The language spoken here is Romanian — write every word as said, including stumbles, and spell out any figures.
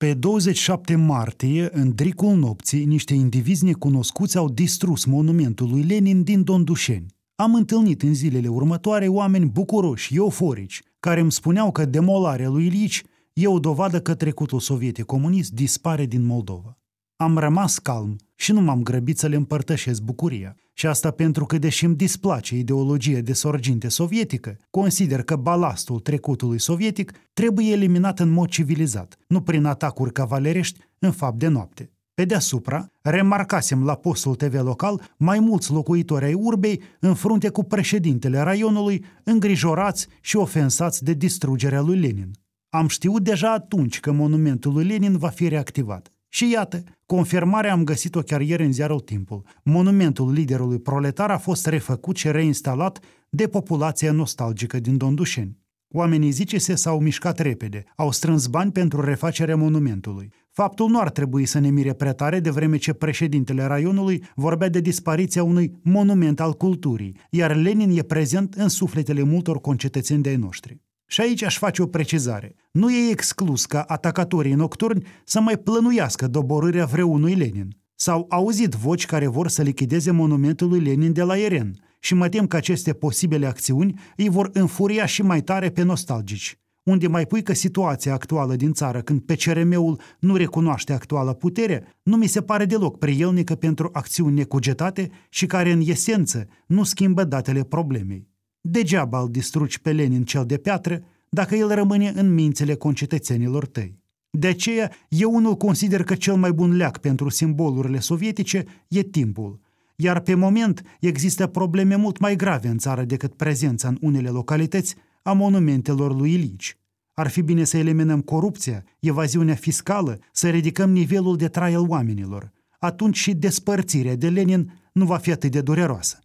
Pe douăzeci și șapte martie, în dricul nopții, niște indivizi necunoscuți au distrus monumentul lui Lenin din Dondușeni. Am întâlnit în zilele următoare oameni bucuroși, euforici, care îmi spuneau că demolarea lui Ilich e o dovadă că trecutul sovietic comunist dispare din Moldova. Am rămas calm și nu m-am grăbit să le împărtășesc bucuria. Și asta pentru că, deși îmi displace ideologia de sorginte sovietică, consider că balastul trecutului sovietic trebuie eliminat în mod civilizat, nu prin atacuri cavalerești în fapt de noapte. Pe deasupra, remarcasem la postul T V local mai mulți locuitori ai urbei în frunte cu președintele raionului, îngrijorați și ofensați de distrugerea lui Lenin. Am știut deja atunci că monumentul lui Lenin va fi reactivat. Și iată, confirmarea am găsit-o chiar ieri în ziarul Timpul. Monumentul liderului proletar a fost refăcut și reinstalat de populația nostalgică din Dondușeni. Oamenii, zice-se, s-au mișcat repede, au strâns bani pentru refacerea monumentului. Faptul nu ar trebui să ne mire prea tare, de vreme ce președintele raionului vorbea de dispariția unui monument al culturii, iar Lenin e prezent în sufletele multor concetățeni de-ai noștri. Și aici aș face o precizare. Nu e exclus ca atacatorii nocturni să mai plănuiască doborârea vreunui Lenin. S-au auzit voci care vor să lichideze monumentul lui Lenin de la Eren și mă tem că aceste posibile acțiuni îi vor înfuria și mai tare pe nostalgici. Unde mai pui că situația actuală din țară, când P C R M-ul nu recunoaște actuala putere, nu mi se pare deloc prielnică pentru acțiuni necugetate și care, în esență, nu schimbă datele problemei. Degeaba îl distrugi pe Lenin cel de piatră dacă el rămâne în mințile concetățenilor tăi. De aceea, eu unul consider că cel mai bun leac pentru simbolurile sovietice e timpul, iar pe moment există probleme mult mai grave în țară decât prezența în unele localități a monumentelor lui Ilich. Ar fi bine să eliminăm corupția, evaziunea fiscală, să ridicăm nivelul de trai al oamenilor. Atunci și despărțirea de Lenin nu va fi atât de dureroasă.